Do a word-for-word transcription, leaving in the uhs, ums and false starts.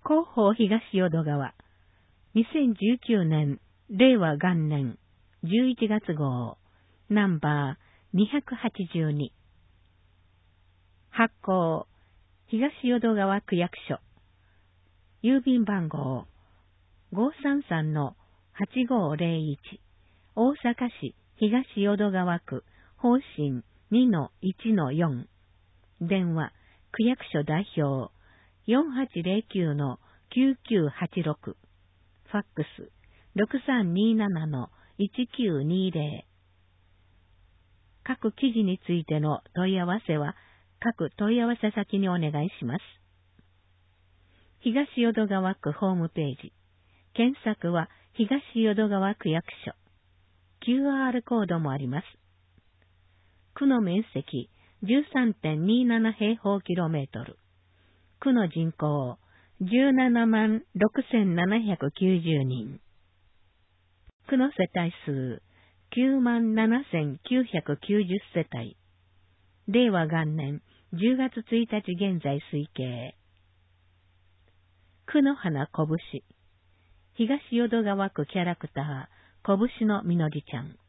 広報東淀川、にせんじゅうきゅうねん、れいわ元年、じゅういちがつ号、ナンバーにひゃくはちじゅうに。発行、東淀川区役所。郵便番号、ごーさんさんのはちごーぜろいち。大阪市東淀川区、方針 にのいちのよん。電話、区役所代表、よんはちぜろきゅうのきゅうきゅうはちろく。ファックス、ろくさんにーななのいちきゅうにーぜろ。各記事についての問い合わせは、各問い合わせ先にお願いします。東淀川区ホームページ。検索は東淀川区役所。キューアール コードもあります。区の面積 じゅうさんてんにーなな 平方キロメートル。区の人口じゅうななまんろくせんななひゃくきゅうじゅうにん。区の世帯数きゅうまんななせんきゅうひゃくきゅうじゅう世帯。れいわ元年じゅうがつついたち現在推計。区の花こぶし。東淀川区キャラクター、こぶしのみのりちゃん。